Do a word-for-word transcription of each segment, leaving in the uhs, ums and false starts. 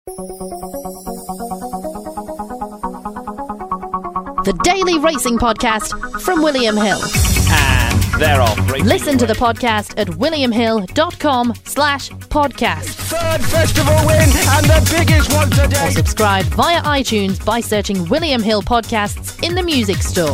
The Daily Racing Podcast from William Hill. And they're off. Listen to the podcast at williamhill.com slash podcast. Third festival win and the biggest one today. Or subscribe via iTunes by searching William Hill Podcasts in the music store.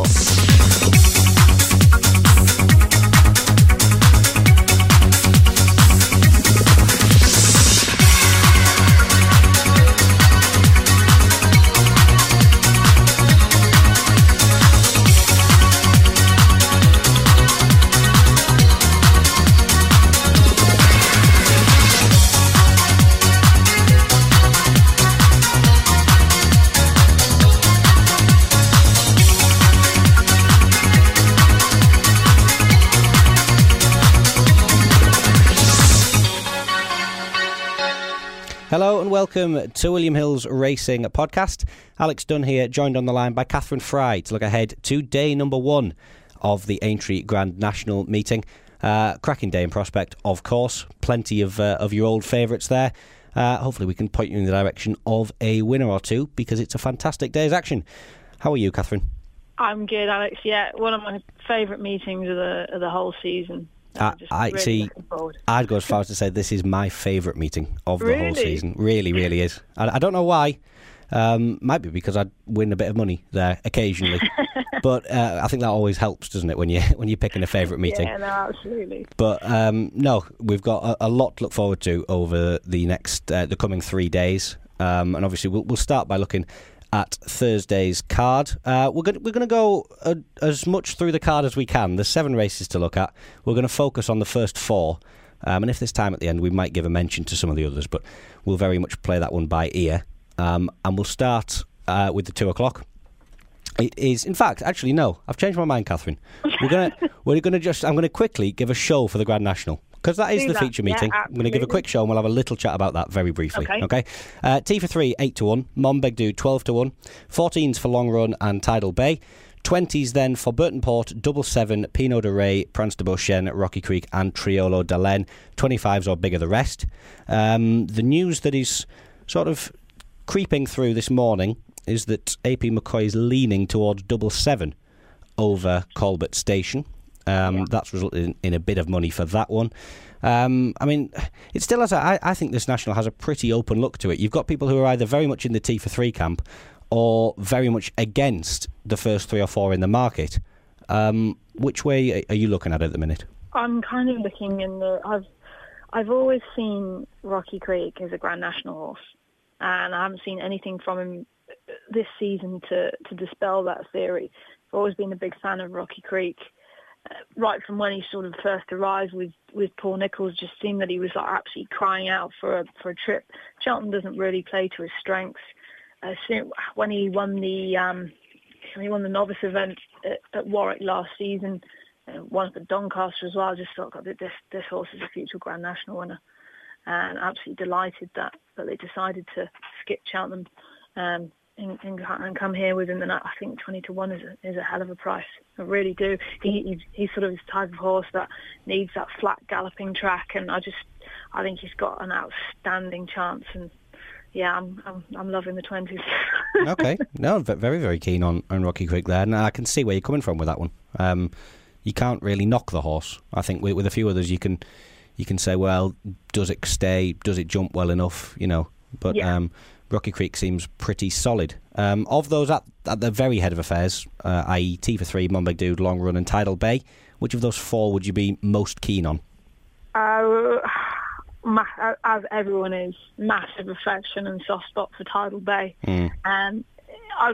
Hello and welcome to William Hill's Racing Podcast. Alex Dunn here, joined on the line by Catherine Fry to look ahead to day number one of the Aintree Grand National meeting. Uh, cracking day in prospect, of course. Plenty of uh, of your old favourites there. Uh, hopefully we can point you in the direction of a winner or two because it's a fantastic day's action. How are you, Catherine? I'm good, Alex. Yeah, one of my favourite meetings of the of the whole season. Uh, I really see. I'd go as far as to say this is my favourite meeting of the really? whole season. Really, really is. I, I don't know why. Um, might be because I'd win a bit of money there occasionally, but uh, I think that always helps, doesn't it? When you when you're picking a favourite meeting. Yeah, no, absolutely. But um, no, we've got a, a lot to look forward to over the next uh, the coming three days, um, and obviously we'll, we'll start by looking at Thursday's card. Uh, we're going we're going to go uh, as much through the card as we can. There's seven races to look at. We're going to focus on the first four, um, and if there's time at the end, we might give a mention to some of the others. But we'll very much play that one by ear, um, and we'll start uh, with the two o'clock. It is, in fact, actually no. I've changed my mind, Catherine. We're gonna we're gonna just. I'm going to quickly give a show for the Grand National. Because that is Do the that. feature meeting. Yeah, I'm going to give a quick show and we'll have a little chat about that very briefly. Okay. okay? Uh, T for three, eight to one. Monbegdu, twelve to one. fourteens for Long Run and Tidal Bay. twenties then for Burton Port, Double Seven, Pinot de Rey, Prance de Beauchesne, Rocky Creek and Triolo d'Alen. twenty-fives or bigger the rest. Um, the news that is sort of creeping through this morning is that A P McCoy is leaning towards Double Seven over Colbert Station. Um, yeah. That's resulted in, in a bit of money for that one. Um, I mean, it still has. A, I, I think this national has a pretty open look to it. You've got people who are either very much in the T for three camp or very much against the first three or four in the market. Um, which way are you looking at at the minute? I'm kind of looking in the. I've I've always seen Rocky Creek as a Grand National horse, and I haven't seen anything from him this season to to dispel that theory. I've always been a big fan of Rocky Creek. Uh, right from when he sort of first arrived with, with Paul Nicholls, just seemed that he was like, absolutely crying out for a for a trip. Cheltenham doesn't really play to his strengths. Uh, so when he won the um, when he won the novice event at, at Warwick last season, uh, won at Doncaster as well, I just thought, God, this this horse is a future Grand National winner, and absolutely delighted that, that they decided to skip Cheltenham um, and, and, and come here within the night. I think twenty to one is a, is a hell of a price. I really do. He, he he's sort of this type of horse that needs that flat galloping track, and I just I think he's got an outstanding chance. And yeah, I'm I'm, I'm loving the twenties. Okay, no, very very keen on, on Rocky Creek there, and I can see where you're coming from with that one. Um, you can't really knock the horse. I think with, with a few others, you can you can say, well, does it stay? Does it jump well enough? You know, but. Yeah. Um, Rocky Creek seems pretty solid. Um, of those at, at the very head of affairs, uh, that is. T for three, Monbegdu, Long Run and Tidal Bay, which of those four would you be most keen on? Uh, ma- as everyone is, massive affection and soft spot for Tidal Bay. Mm. And I,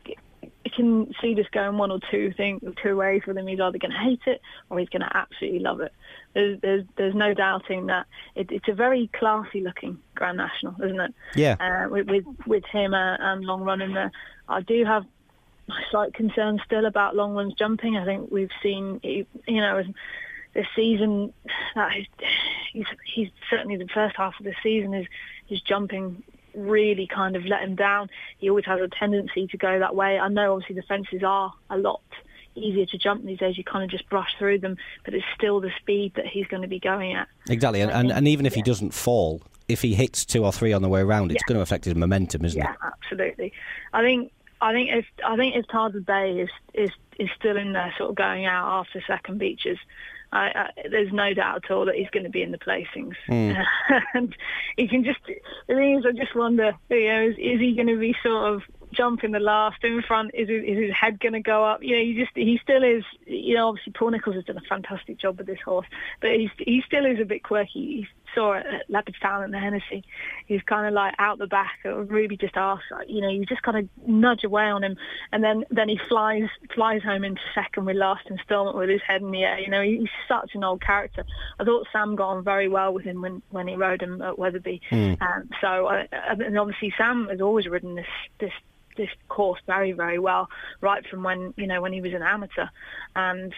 I can see this going one or two things, two ways with him. He's either going to hate it or he's going to absolutely love it. There's, there's, there's no doubting that it, it's a very classy-looking Grand National, isn't it? Yeah. Uh, with, with with him uh, and Long Run in there, I do have my slight concerns still about Long Run's jumping. I think we've seen, you know, this season that he's, he's certainly the first half of the season is his jumping really kind of let him down. He always has a tendency to go that way. I know obviously the fences are a lot easier to jump these days. You kind of just brush through them, but it's still the speed that he's going to be going at. Exactly, and, and, and even if yeah. he doesn't fall, if he hits two or three on the way around, it's Yeah. going to affect his momentum, isn't Yeah, it? absolutely. I think I think if I think if Tardis Bay is, is is still in there, sort of going out after second beaches, I, I, there's no doubt at all that he's going to be in the placings. Mm. And he can just. The thing is, I just wonder, you know, is, is he going to be sort of jumping the last in front? Is his, is his head going to go up? You know, he just he still is. You know, obviously Paul Nicholls has done a fantastic job with this horse, but he's he still is a bit quirky. He saw it at Leopardstown and the Hennessy. He's kind of like out the back. Ruby just asked, you know, you just kind of nudge away on him, and then then he flies flies home into second with Last Instalment with his head in the air. You know, he's such an old character. I thought Sam got on very well with him when, when he rode him at Weatherby. Mm. Um, so, uh, and obviously Sam has always ridden this this. this course very, very well, right from when, you know, when he was an amateur. And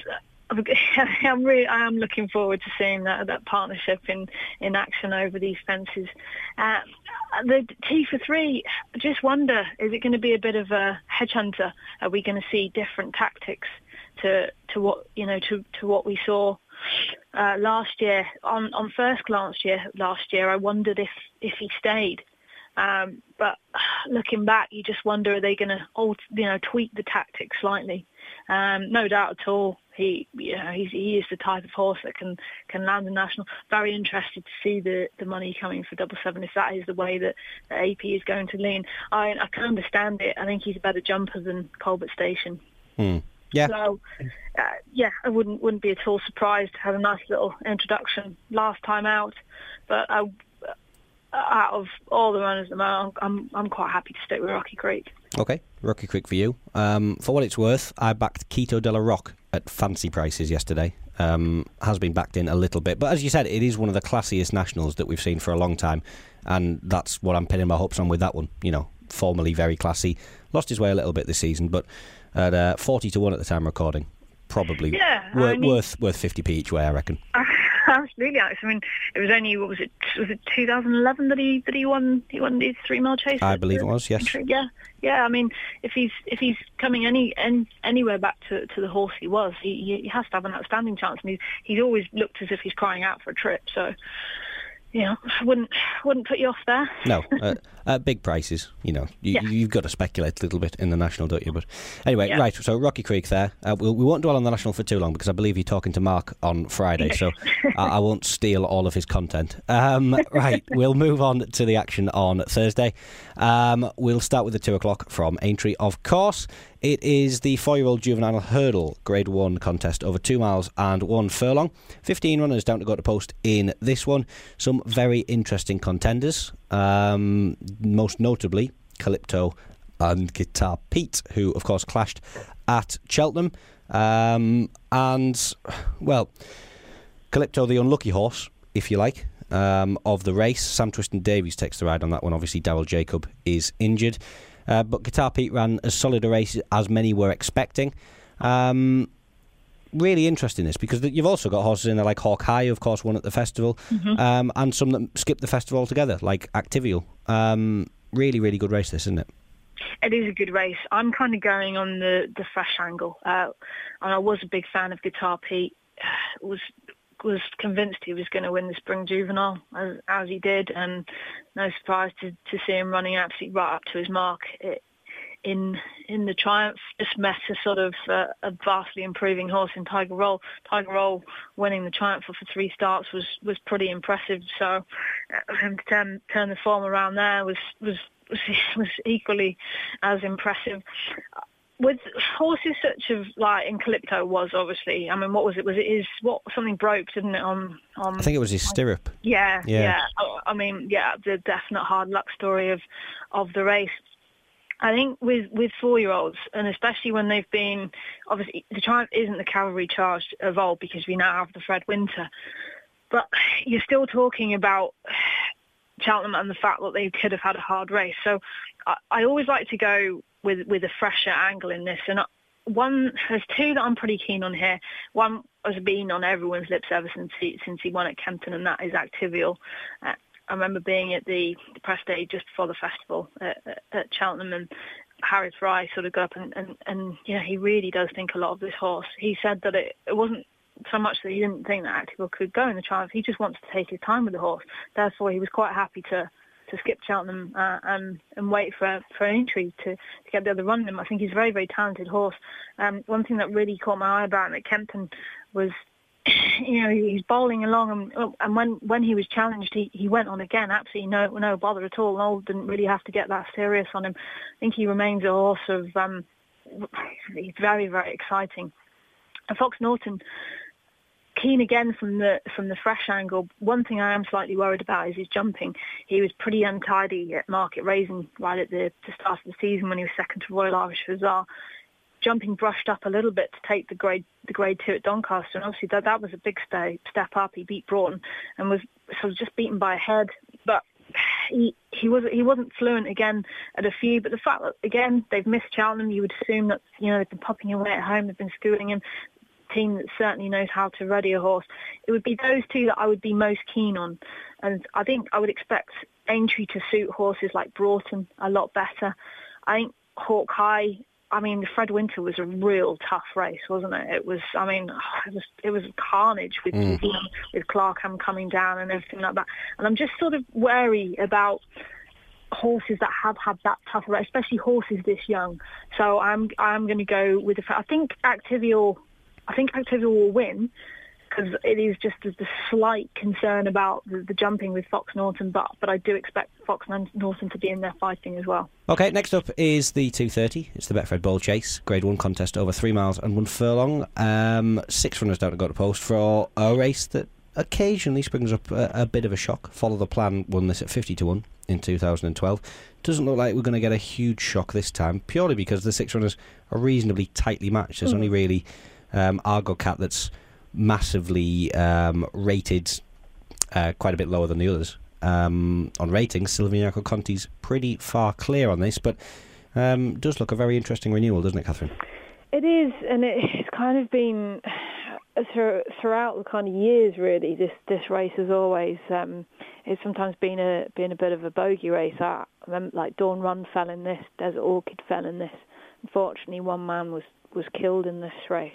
I'm really, I am looking forward to seeing that that partnership in, in action over these fences. Uh, the T for three, I just wonder, is it going to be a bit of a hedge hunter? Are we going to see different tactics to to what, you know, to, to what we saw uh, last year? On on first glance year last year, I wondered if, if he stayed. Um, but looking back, you just wonder, are they going to, you know, tweak the tactics slightly? Um, no doubt at all. He, you know, he's, he is the type of horse that can, can land a national. Very interested to see the, the money coming for Double Seven if that is the way that, that A P is going to lean. I, I can understand it. I think he's a better jumper than Colbert Station. Mm. Yeah. So, uh, yeah, I wouldn't wouldn't be at all surprised to have a nice little introduction last time out. But I. Out of all the runners at the moment, I'm I'm quite happy to stick with Rocky Creek. Okay, Rocky Creek for you. Um, for what it's worth, I backed Quito de la Rock at fancy prices yesterday. Um, has been backed in a little bit, but as you said, it is one of the classiest nationals that we've seen for a long time, and that's what I'm pinning my hopes on with that one. You know, formerly very classy, lost his way a little bit this season, but at uh, forty to one at the time of recording, probably yeah, wor- I mean, worth worth fifty p each way, I reckon. Absolutely, Alex. I mean, it was only what was it? Was it two thousand eleven that he that he won? He won his three mile chase. I believe it was. Yes. Yeah, yeah. I mean, if he's if he's coming any, any anywhere back to, to the horse he was, he he has to have an outstanding chance. And he's he's always looked as if he's crying out for a trip. So, you know, I wouldn't wouldn't put you off there. No, uh, at big prices, you know, you, yeah. you've got to speculate a little bit in the national, don't you? But anyway, yeah. right. So Rocky Creek there. Uh, we'll, we won't dwell on the national for too long because I believe you're talking to Mark on Friday, so I, I won't steal all of his content. Um, right, we'll move on to the action on Thursday. Um, we'll start with the two o'clock from Aintree, of course. It is the four-year-old juvenile hurdle Grade One contest over two miles and one furlong. Fifteen runners down to go to post in this one. Some very interesting contenders. Um, most notably, Calypto and Guitar Pete, who of course clashed at Cheltenham. Um, and well, Calypto, the unlucky horse, if you like, um, of the race. Sam Twiston-Davies takes the ride on that one. Obviously, Darryl Jacob is injured. Uh, but Guitar Pete ran as solid a race as many were expecting. Um, really interesting this because you've also got horses in there like Hawk High, who of course won at the festival, mm-hmm. um, and some that skipped the festival altogether, like Activial. Um, really, really good race, this, isn't it? It is a good race. I'm kind of going on the, the fresh angle. Uh, and I was a big fan of Guitar Pete. Uh, was was convinced he was going to win the Spring Juvenile, as, as he did, and no surprise to, to see him running absolutely right up to his mark it, in in the Triumph. Just met a sort of uh, a vastly improving horse in Tiger Roll. Tiger Roll winning the Triumph for three starts was, was pretty impressive. So uh, him to turn, turn the form around there was was was, was equally as impressive. With horses such as like in Calypto was obviously. I mean, what was it? Was it his what? Something broke, didn't it? On, on I think it was his stirrup. Yeah, yeah. yeah. I, I mean, yeah, the definite hard luck story of of the race. I think with with four year olds, and especially when they've been obviously the Triumph isn't the cavalry charge of old because we now have the Fred Winter, but you're still talking about Cheltenham and the fact that they could have had a hard race. So I, I always like to go with with a fresher angle in this, and one there's two that I'm pretty keen on here. One has been on everyone's lips ever since he since he won at Kempton, and that is Activial. Uh, I remember being at the, the press day just before the festival at, at, at Cheltenham, and Harry Fry sort of got up and, and, and you know, he really does think a lot of this horse. He said that it, it wasn't so much that he didn't think that Activille could go in the Triumph. He just wants to take his time with the horse. Therefore, he was quite happy to, to skip Cheltenham uh, and, and wait for for Aintree to, to get the other run in him. I think he's a very, very talented horse. Um, one thing that really caught my eye about him at Kempton was, you know, he's bowling along, and, and when, when he was challenged, he, he went on again, absolutely no no bother at all. Noel didn't really have to get that serious on him. I think he remains a horse of, um, he's very, very exciting. And Fox Norton, keen again from the from the fresh angle. One thing I am slightly worried about is his jumping. He was pretty untidy at Market Raising right at the, the start of the season when he was second to Royal Irish Hussar. Jumping brushed up a little bit to take the grade the grade two at Doncaster, and obviously that that was a big step step up. He beat Broughton and was sort of just beaten by a head, but he he was he wasn't fluent again at a few. But the fact that again they've missed Cheltenham, you would assume that, you know, they've been popping away at home, they've been schooling him. Team that certainly knows how to ready a horse. It would be those two that I would be most keen on, and I think I would expect Aintree to suit horses like Broughton a lot better. I think Hawk High, I mean, Fred Winter was a real tough race, wasn't it? It was, I mean, it was it was carnage with mm. you know, with Clarkham coming down and everything like that. And I'm just sort of wary about horses that have had that tough race, especially horses this young. So I'm I'm going to go with the. I think Activille. I think Activille will win, because it is just a, the slight concern about the, the jumping with Fox Norton, but but I do expect Fox Norton to be in there fighting as well. OK, next up is the two thirty. It's the Betfred Bowl Chase, Grade one contest over three miles and one furlong. Um, six runners down to go to post for a race that occasionally springs up a, a bit of a shock. Follow the Plan won this at fifty to one in two thousand twelve. Doesn't look like we're going to get a huge shock this time, purely because the six runners are reasonably tightly matched. There's mm. only really Um, Argo Cat that's massively um, rated uh, quite a bit lower than the others um, on ratings. Silviniaco Conti's pretty far clear on this, but um, does look a very interesting renewal, doesn't it, Catherine? It is, and it's kind of been through, throughout the kind of years, really. This this race has always um, it's sometimes been a been a bit of a bogey race. I remember, like, Dawn Run fell in this, Desert Orchid fell in this. Unfortunately, one man was was killed in this race.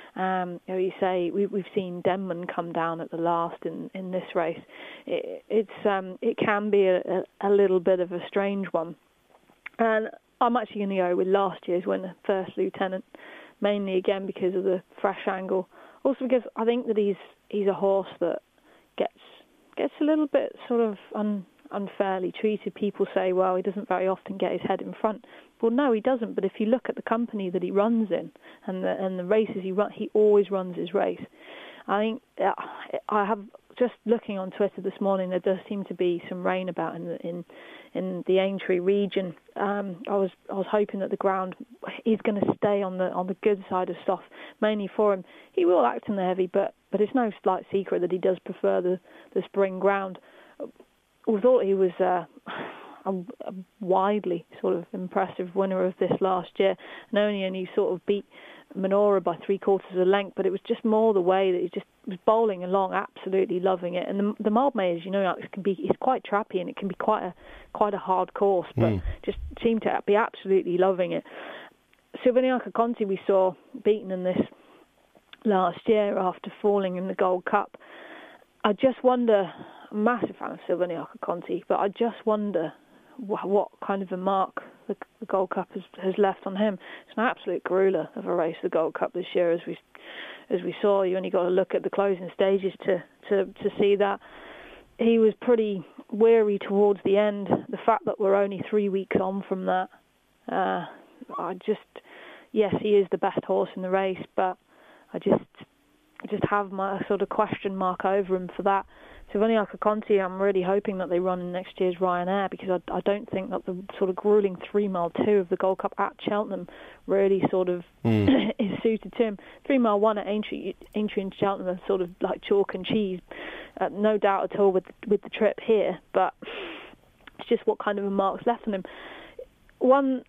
Um, you know, you say we, we've seen Denman come down at the last in, in this race. It, it's um, it can be a, a, a little bit of a strange one, and I'm actually going to go with last year's winner, First Lieutenant, mainly again because of the fresh angle. Also because I think that he's he's a horse that gets gets a little bit sort of un, unfairly treated. People say, well, he doesn't very often get his head in front. Well, no, he doesn't. But if you look at the company that he runs in and the and the races he run, he always runs his race. I think uh, I have just looking on Twitter this morning. There does seem to be some rain about in the, in in the Aintree region. Um, I was I was hoping that the ground is going to stay on the on the good side of stuff, mainly for him. He will act in the heavy, but but it's no slight secret that he does prefer the the spring ground. We thought he was Uh, A, a widely sort of impressive winner of this last year, and only only sort of beat Menorah by three quarters of a length, but it was just more the way that he just was bowling along, absolutely loving it. And the, the Mildmays, you know, it can be it's quite trappy and it can be quite a quite a hard course, but mm. just seemed to be absolutely loving it. Silviniaco Conti we saw beaten in this last year after falling in the Gold Cup. I just wonder, I'm a massive fan of Silviniaco Conti, but I just wonder what kind of a mark the, the Gold Cup has, has left on him. It's an absolute grueler of a race, the Gold Cup this year, as we as we saw. You only got to look at the closing stages to, to, to see that. He was pretty weary towards the end. The fact that we're only three weeks on from that, uh, I just, yes, he is the best horse in the race, but I just I just have my sort of question mark over him for that. Silviniaco Conti, I'm really hoping that they run in next year's Ryanair, because I, I don't think that the sort of grueling three mile two of the Gold Cup at Cheltenham really sort of mm. is suited to him. Three mile one at Aintree, Aintree and Cheltenham are sort of like chalk and cheese, uh, no doubt at all with with the trip here. But it's just what kind of a mark's left on him. One,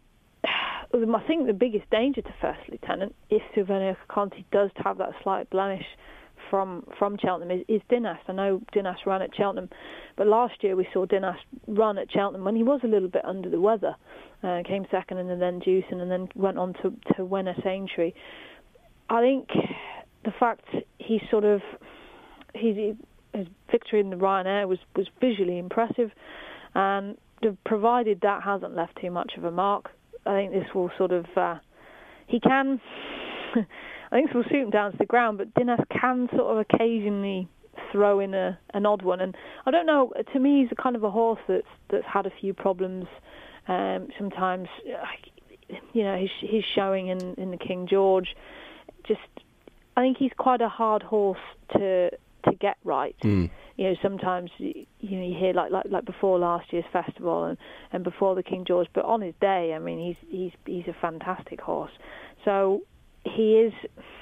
I think the biggest danger to First Lieutenant, if Silviniaco Conti does have that slight blemish from from Cheltenham, is, is Dinas. I know Dinas ran at Cheltenham, but last year we saw Dinas run at Cheltenham when he was a little bit under the weather. Uh, came second and then Dewson, and then went on to, to win at Aintree. I think the fact he sort of he, his victory in the Ryanair was was visually impressive, and provided that hasn't left too much of a mark, I think this will sort of uh, he can. I think this will suit him down to the ground, but Dinas can sort of occasionally throw in a, an odd one, and I don't know. To me, he's a kind of a horse that's that's had a few problems. Um, sometimes, you know, his his showing in, in the King George, just I think he's quite a hard horse to to get right. Mm. You know, sometimes you know you hear like like like before last year's festival and, and before the King George, but on his day, I mean, he's he's he's a fantastic horse. So he is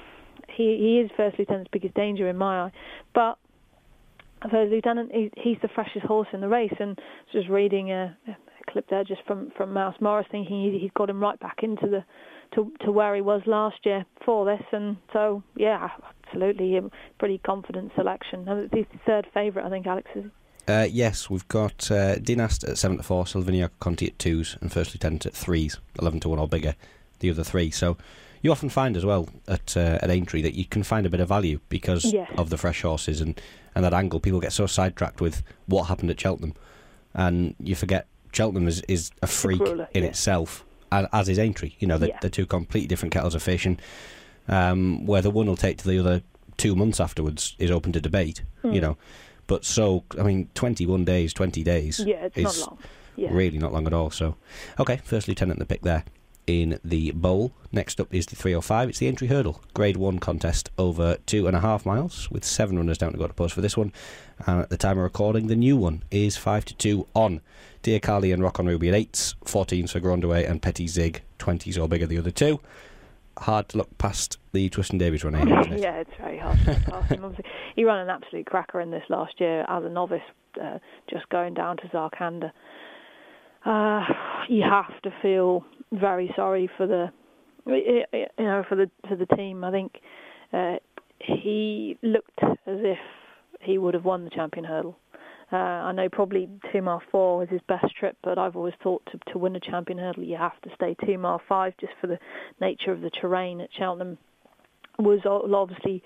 he he is First Lieutenant's biggest danger in my eye, but First Lieutenant, he, he's the freshest horse in the race, and just reading a, a clip there just from, from Mouse Morris, thinking he, he's got him right back into the to to where he was last year for this, and so yeah, absolutely, a pretty confident selection. He's the third favourite, I think, Alex is. Uh, yes, we've got uh, Dinas at seven to four, Silviniac Conti at twos, and First Lieutenant at threes, eleven to one or bigger, the other three. So you often find as well at uh, at Aintree that you can find a bit of value because yes. of the fresh horses and, and that angle. People get so sidetracked with what happened at Cheltenham, and you forget Cheltenham is, is a freak ruler, in yeah. itself, as, as is Aintree. You know, they're, yeah. they're two completely different kettles of fish, and um, where the one will take to the other two months afterwards is open to debate. Mm. You know, but so I mean, twenty-one days, twenty days. Yeah, it's is not long. Yeah. Really not long at all. So, okay, First Lieutenant the pick there. In the bowl, next up is the three oh five. It's the Aintree Hurdle, Grade one contest over two and a half miles, with seven runners down to go to post for this one. And at the time of recording, the new one is five to two on. Dear Carly and Rock on Ruby at eights, fourteens for Grandaway and Petit Zig, twenties or bigger the other two. Hard to look past the Twiston Davies run, isn't it? Yeah, it's very hard to look past him. Obviously, he ran an absolute cracker in this last year as a novice, uh, just going down to Zarkanda. Uh, you have to feel very sorry for the, you know, for the for the team. I think uh, he looked as if he would have won the Champion Hurdle. Uh, I know probably two mile four was his best trip, but I've always thought to to win a Champion Hurdle you have to stay two mile five just for the nature of the terrain at Cheltenham. Was obviously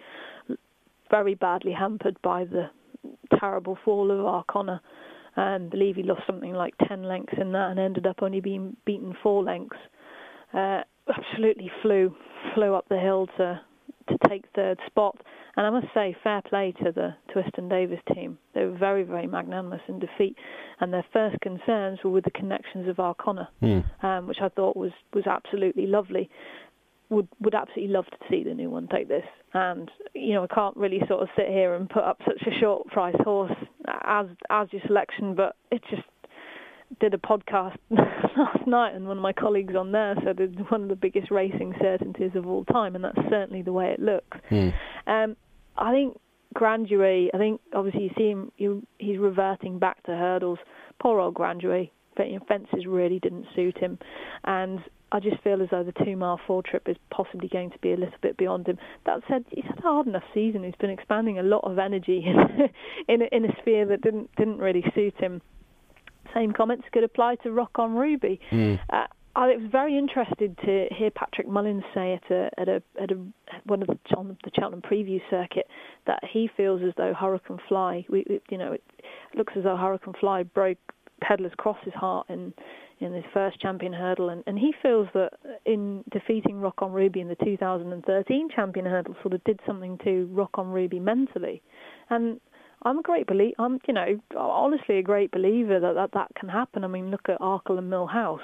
very badly hampered by the terrible fall of Arcona. I um, believe he lost something like ten lengths in that and ended up only being beaten four lengths. Uh, absolutely flew flew up the hill to to take third spot. And I must say, fair play to the Twiston Davies team. They were very, very magnanimous in defeat. And their first concerns were with the connections of Arcona, mm. um, which I thought was, was absolutely lovely. Would would absolutely love to see the new one take this. And, you know, I can't really sort of sit here and put up such a short price horse as as your selection, but it just did a podcast last night, and one of my colleagues on there said it's one of the biggest racing certainties of all time, and that's certainly the way it looks. Mm. Um, I think Granduet, I think obviously you see him, you, he's reverting back to hurdles. Poor old Granduet, but you know, fences really didn't suit him, and I just feel as though the two mile four trip is possibly going to be a little bit beyond him. That said, he's had a hard enough season. He's been expanding a lot of energy in in, a, in a sphere that didn't didn't really suit him. Same comments could apply to Rock on Ruby. Mm. Uh, I was very interested to hear Patrick Mullins say at a at a at a one of the on the Cheltenham preview circuit that he feels as though Hurricane Fly, we, it, you know, it looks as though Hurricane Fly broke Peddler's Cross's heart in in his first Champion Hurdle, and, and he feels that in defeating Rock on Ruby in the two thousand thirteen Champion Hurdle sort of did something to Rock on Ruby mentally. And I'm a great believer, I'm, you know, honestly a great believer that that, that can happen. I mean, look at Arkle and Millhouse.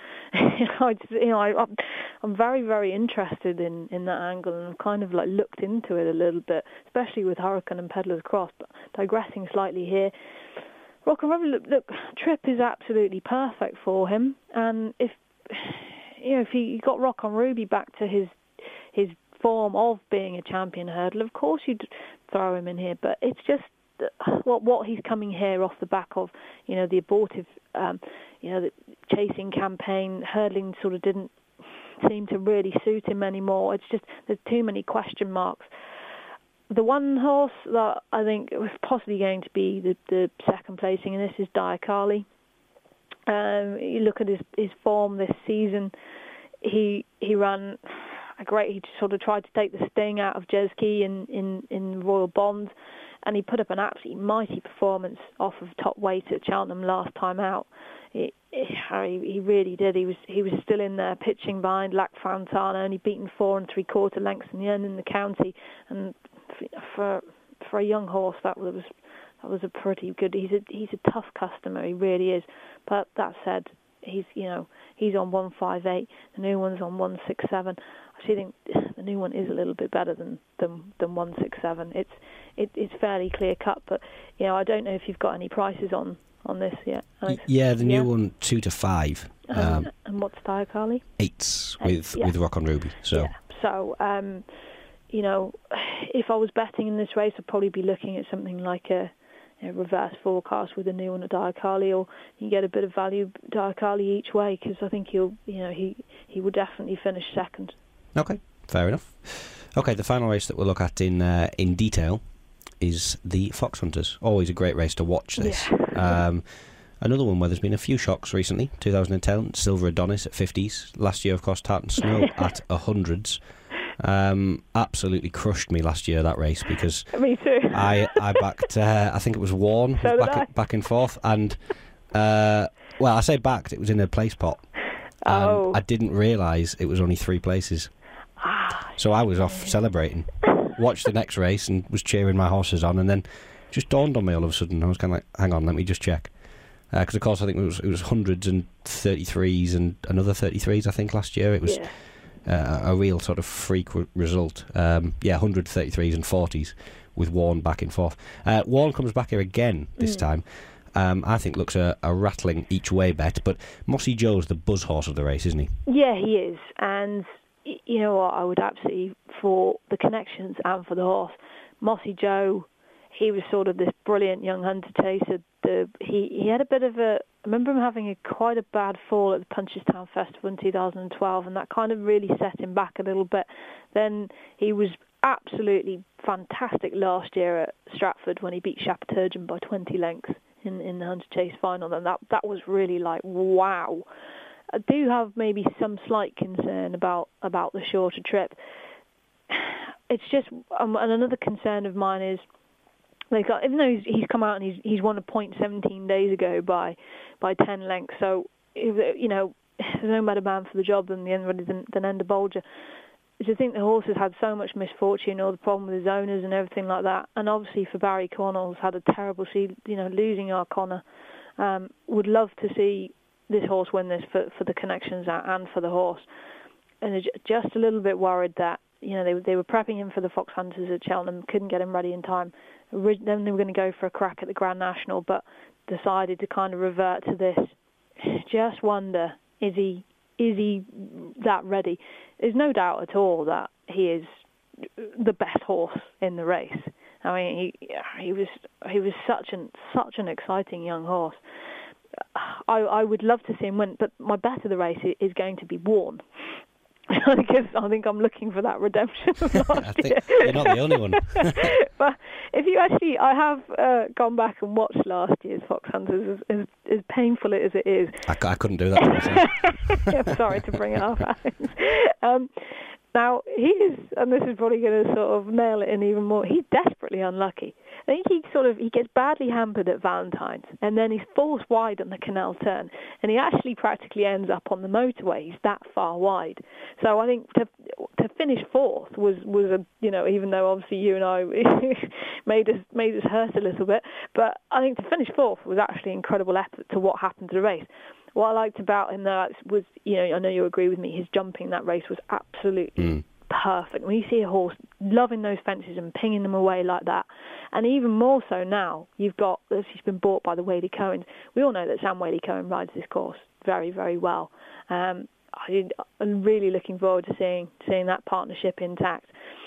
I just, you know, I, I'm, I'm very, very interested in, in that angle, and I've kind of like looked into it a little bit, especially with Hurricane and Peddler's Cross. But digressing slightly here, Rock and Ruby, look, look, trip is absolutely perfect for him, and if you know if he got Rock on Ruby back to his his form of being a Champion Hurdle, of course you'd throw him in here. But it's just what what he's coming here off the back of, you know, the abortive, um, you know, the chasing campaign, hurdling sort of didn't seem to really suit him anymore. It's just there's too many question marks. The one horse that I think was possibly going to be the, the second placing in this is Diakali. Um, you look at his, his form this season. He he ran a great. He sort of tried to take the sting out of Jeski in, in, in Royal Bond, and he put up an absolutely mighty performance off of top weight at Cheltenham last time out. It, it, he really did. He was he was still in there pitching behind Lac Fontana, only beaten four and three quarter lengths in the end in the county. And for for a young horse, that was that was a pretty good. He's a he's a tough customer. He really is. But that said, he's you know he's on one five eight. The new one's on one six seven. I actually think the new one is a little bit better than than, than one six seven. It's it, it's fairly clear cut. But you know I don't know if you've got any prices on. on this yet. Alex? Yeah, the new yeah. one, two to five. Um, um, and what's Diacali? Eights Eight, with yeah. with Rock on Ruby. So, yeah. so um, you know, if I was betting in this race, I'd probably be looking at something like a, a reverse forecast with a new one at Diacali, or you get a bit of value Diacali each way, because I think he'll, you know, he he will definitely finish second. Okay, fair enough. Okay, the final race that we'll look at in uh, in detail is the Fox Hunters. Always a great race to watch this. Yeah. um, another one where there's been a few shocks recently. two thousand ten, Silver Adonis at fifties. Last year, of course, Tartan Snow at one hundreds. Um, absolutely crushed me last year, that race, because me too. I, I backed, uh, I think it was Warren, so back, I. back and forth. And, uh, well, I say backed, it was in a place pot. And oh. I didn't realise it was only three places. Ah, so I was off celebrating. Watched the next race and was cheering my horses on, and then just dawned on me all of a sudden. I was kind of like, hang on, let me just check. Because, uh, of course, I think it was, it was hundreds and thirty-threes and another thirty-threes, I think, last year. It was yeah. uh, a real sort of freak re- result. Um, yeah, one hundred thirty-threes and forties with Warren back and forth. Uh, Warren comes back here again this mm. time. Um, I think looks a, a rattling each way bet, but Mossy Joe's the buzz horse of the race, isn't he? Yeah, he is. And you know what, I would absolutely, for the connections and for the horse, Mossy Joe, he was sort of this brilliant young hunter chaser. The, he, he had a bit of a, I remember him having a quite a bad fall at the Punchestown Festival in two thousand twelve, and that kind of really set him back a little bit. Then he was absolutely fantastic last year at Stratford when he beat Shapturgeon by twenty lengths in, in the Hunter Chase final, and that, that was really like, wow. I do have maybe some slight concern about, about the shorter trip. It's just, um, and another concern of mine is, like, even though he's, he's come out and he's he's won a point seventeen days ago by by ten lengths, so if, you know, there's no better man for the job than the anybody than, than Ender Bolger. I think the horse has had so much misfortune, or the problem with his owners and everything like that, and obviously for Barry Connell's had a terrible season, you know, losing our Connor. Um, would love to see this horse win this for, for the connections and for the horse, and just a little bit worried that, you know, they they were prepping him for the Fox Hunters at Cheltenham, couldn't get him ready in time. Then they were going to go for a crack at the Grand National, but decided to kind of revert to this. Just wonder, is he is he that ready? There's no doubt at all that he is the best horse in the race. I mean, he he was he was such an such an exciting young horse. I, I would love to see him win, but my bet of the race is going to be Warren. Because I think I'm looking for that redemption of last I think year. You're not the only one. But if you actually, I have uh, gone back and watched last year's Fox Hunters, as, as, as painful as it is. I, I couldn't do that. Yeah, I'm sorry to bring it up, Alex. Um, now, he is, and this is probably going to sort of nail it in even more, he's desperately unlucky. I think he sort of, he gets badly hampered at Valentine's, and then he's forced wide on the Canal Turn, and he actually practically ends up on the motorway. He's that far wide. So I think to to finish fourth was, was a, you know, even though obviously you and I made us made us hurt a little bit, but I think to finish fourth was actually incredible effort to what happened to the race. What I liked about him though was, you know, I know you agree with me, his jumping that race was absolutely mm. perfect. When you see a horse loving those fences and pinging them away like that, and even more so now, you've got, as he's been bought by the Whaley Cohens. We all know that Sam Whaley Cohen rides this course very, very well. Um, I, I'm really looking forward to seeing seeing that partnership intact.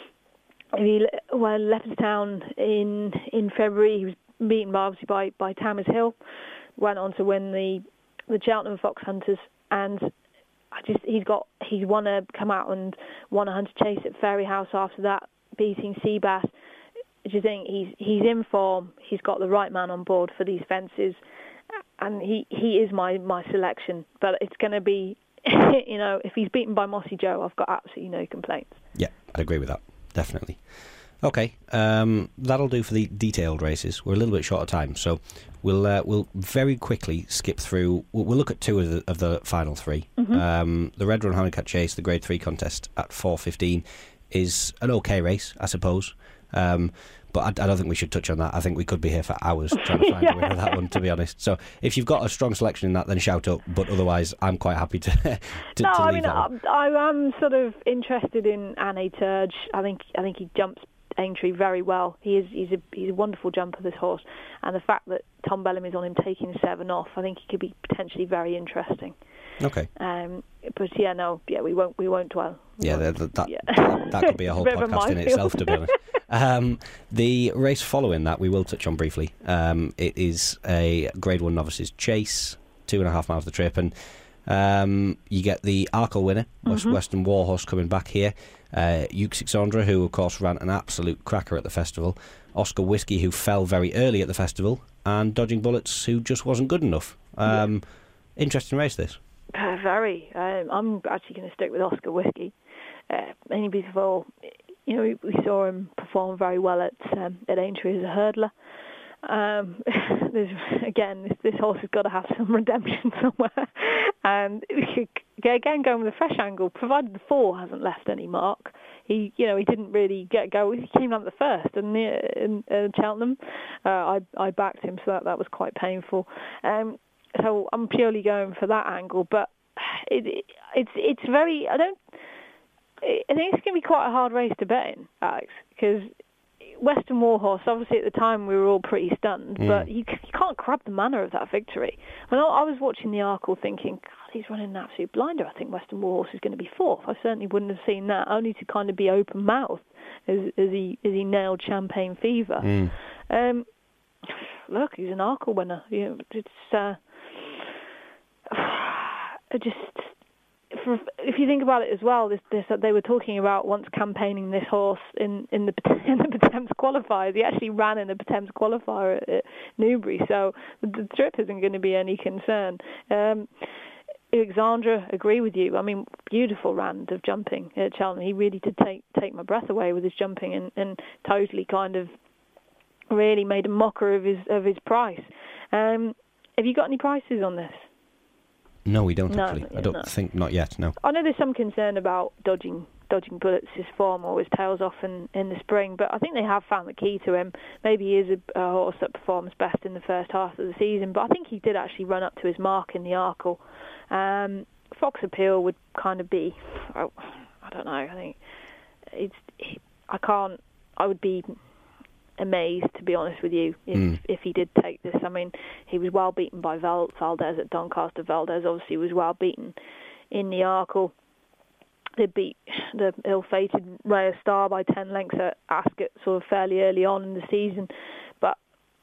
He well, left town in in February. He was beaten obviously by by Tamers Hill. Went on to win the the Cheltenham Fox Hunters, and I just he's got he's won a come out and won a Hunter Chase at Fairyhouse after that, beating Seabass. Do you think he's he's in form? He's got the right man on board for these fences, and he, he is my, my selection. But it's going to be you know, if he's beaten by Mossy Joe, I've got absolutely no complaints. Yeah, I'd agree with that, definitely. Okay, um, that'll do for the detailed races. We're a little bit short of time, so we'll uh, we'll very quickly skip through. We'll, we'll look at two of the, of the final three. Mm-hmm. Um, the Red Run Handicap Chase, the Grade three contest at four fifteen, is an okay race, I suppose. Um, but I, I don't think we should touch on that. I think we could be here for hours trying to find yeah. a winner of that one, to be honest. So if you've got a strong selection in that, then shout up. But otherwise, I'm quite happy to, to, no, to leave I mean, that I, one. I am sort of interested in Anne Turge. I think I think he jumps Aintree very well. He is he's a he's a wonderful jumper, this horse, and the fact that Tom Bellamy's on him taking seven off, I think he could be potentially very interesting. Okay. Um, but yeah, no, yeah, we won't we won't dwell. We yeah, won't. that that, yeah. that that could be a whole a podcast in itself, to be honest. Um, the race following that we will touch on briefly. Um, it is a Grade One Novices Chase, two and a half miles the trip, and um, you get the Arkle winner, West, mm-hmm. Western Warhorse, coming back here. Uh, Euxixandra, who of course ran an absolute cracker at the festival. Oscar Whiskey, who fell very early at the festival, and Dodging Bullets, who just wasn't good enough. Um, yeah. Interesting race, this. Uh, very. Um, I'm actually going to stick with Oscar Whiskey. Uh, mainly because, you know, we, we saw him perform very well at um, at Aintree as a hurdler. Um, there's, again, this, this horse has got to have some redemption somewhere. And again, going with a fresh angle, provided the four hasn't left any mark. He, you know, he didn't really get go. He came out the first, and in, in Cheltenham, uh, I I backed him, so that, that was quite painful. Um, so I'm purely going for that angle, but it, it it's it's very. I don't. I think it's going to be quite a hard race to bet in, Alex, because Western Warhorse, obviously at the time we were all pretty stunned, mm. but you, you can't grab the manner of that victory. When I, I was watching the Arkle thinking, God, he's running an absolute blinder. I think Western Warhorse is going to be fourth. I certainly wouldn't have seen that, only to kind of be open-mouthed as, as he as he nailed Champagne Fever. Mm. Um, look, he's an Arkle winner. You know, it's uh, I just... For, if you think about it as well, this, this they were talking about once campaigning this horse in, in the in the Patemps qualifiers. He actually ran in the Patemps qualifier at, at Newbury, so the, the trip isn't going to be any concern. Um, Alexandra, agree with you. I mean, beautiful round of jumping at Cheltenham. He really did take take my breath away with his jumping, and, and totally kind of really made a mocker of his of his price. Um, have you got any prices on this? No, we don't no, actually. Yeah, I don't no. think, not yet, no. I know there's some concern about dodging dodging Bullets, his form always tails off in, in the spring, but I think they have found the key to him. Maybe he is a, a horse that performs best in the first half of the season, but I think he did actually run up to his mark in the Arkle. Um, Fox Appeal would kind of be, oh, I don't know, I think it's, I can't, I would be amazed, to be honest with you, if, mm. if he did take this. I mean, he was well beaten by Val- Valdez at Doncaster. Valdez obviously was well beaten in the Arkle. They beat the ill-fated Raya Star by ten lengths at Ascot sort of fairly early on in the season. But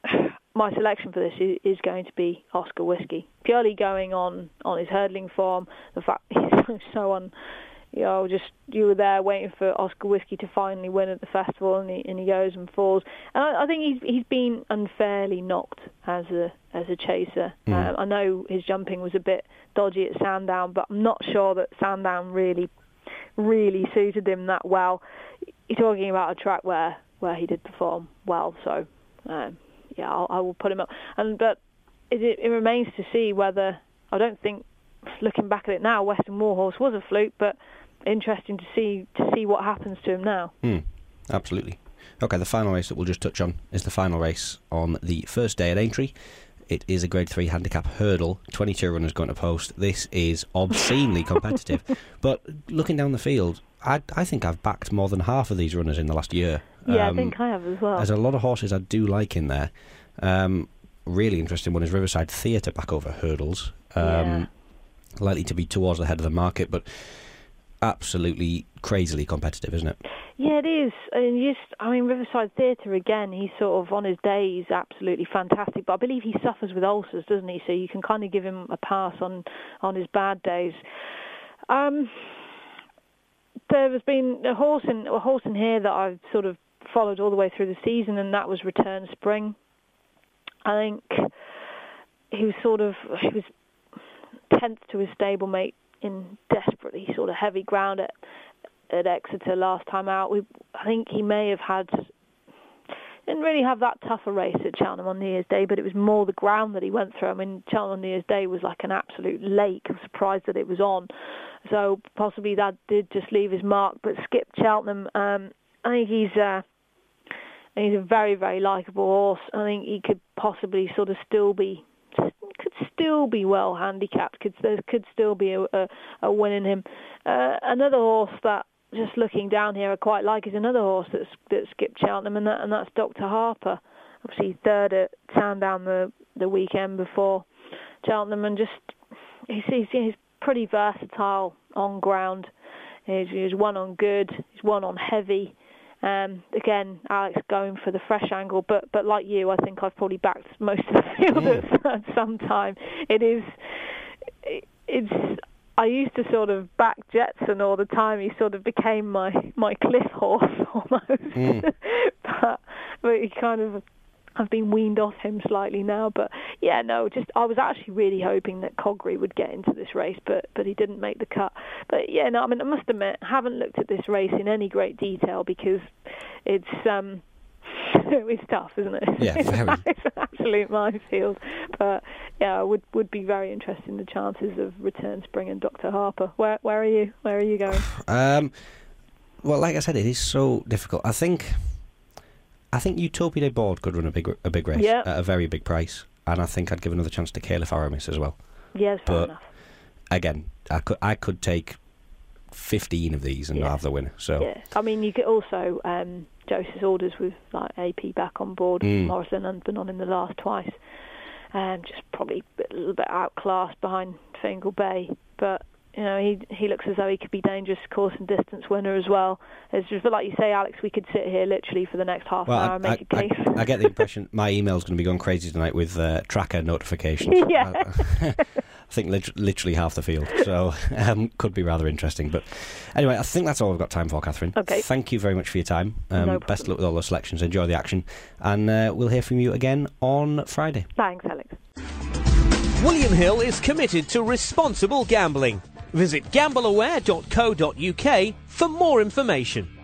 my selection for this is, is going to be Oscar Whiskey, purely going on, on his hurdling form, the fact he's so on. You know, just you were there waiting for Oscar Whiskey to finally win at the festival, and he and he goes and falls. And I, I think he's he's been unfairly knocked as a as a chaser. Mm. Um, I know his jumping was a bit dodgy at Sandown, but I'm not sure that Sandown really really suited him that well. You're talking about a track where, where he did perform well, so um, yeah, I'll, I will put him up. And but it, it remains to see whether, I don't think, looking back at it now, Western Warhorse was a fluke, but interesting to see to see what happens to him now. Mm, absolutely. Okay, the final race that we'll just touch on is the final race on the first day at Aintree. It is a Grade three handicap hurdle, twenty-two runners going to post. This is obscenely competitive. But looking down the field, I, I think I've backed more than half of these runners in the last year. Yeah, um, I think I have as well. There's a lot of horses I do like in there. Um, really interesting one is Riverside Theatre back over hurdles. Um, yeah. Likely to be towards the head of the market, but absolutely crazily competitive, isn't it? Yeah, it is. And just, I mean, Riverside Theatre again. He's sort of on his day. He's absolutely fantastic, but I believe he suffers with ulcers, doesn't he? So you can kind of give him a pass on on his bad days. Um, there has been a horse in a horse in here that I've sort of followed all the way through the season, and that was Return Spring. I think he was sort of he was. tenth to his stablemate in desperately sort of heavy ground at at Exeter last time out. We, I think he may have had, didn't really have that tough a race at Cheltenham on New Year's Day, but it was more the ground that he went through. I mean, Cheltenham on New Year's Day was like an absolute lake. I was surprised that it was on. So possibly that did just leave his mark. But Skip Cheltenham, um, I think he's uh, he's a very, very likeable horse. I think he could possibly sort of still be, could still be well handicapped. Could there could still be a, a, a win in him. Uh, another horse that, just looking down here, I quite like is another horse that's that skipped Cheltenham, and that and that's Doctor Harper. Obviously third at Sandown the the weekend before Cheltenham, and just he's he's, he's pretty versatile on ground. He's, he's one on good, he's one on heavy. Um, again, Alex going for the fresh angle, but but like you, I think I've probably backed most of the field mm. at, at some time. It is it, it's. I used to sort of back Jetson all the time. He sort of became my, my cliff horse almost. Mm. but, but he kind of, I've been weaned off him slightly now. But yeah, no, just I was actually really hoping that Coggrey would get into this race, but but he didn't make the cut. But yeah, no, I mean, I must admit, I haven't looked at this race in any great detail because it's um. it's tough, isn't it? Yeah, very. It's an absolute minefield. But yeah, I would would be very interested in the chances of Return Spring and Doctor Harper. Where where are you? Where are you going? Um, well, like I said, it is so difficult. I think I think Utopia Day Board could run a big a big race yep. at a very big price, and I think I'd give another chance to Caliph Aramis as well. Yes, fair but enough. Again, I could I could take fifteen of these and yeah. not have the winner. So yeah, I mean, you could also. Um, Joseph's orders with like A P back on board. Mm. Morrison and been on in the last twice. Um, just probably a little bit outclassed behind Fingal Bay, but you know he he looks as though he could be dangerous course and distance winner as well. It's just, but like you say, Alex, we could sit here literally for the next half well, an hour I, and make I, a case. I, I get the impression my email's going to be going crazy tonight with uh, tracker notifications. Yeah. I, I think lit- literally half the field, so um, could be rather interesting. But anyway, I think that's all we've got time for, Catherine. Okay. Thank you very much for your time. Um, no best of luck with all the selections. Enjoy the action, and uh, we'll hear from you again on Friday. Thanks, Alex. William Hill is committed to responsible gambling. Visit gamble aware dot co dot uk for more information.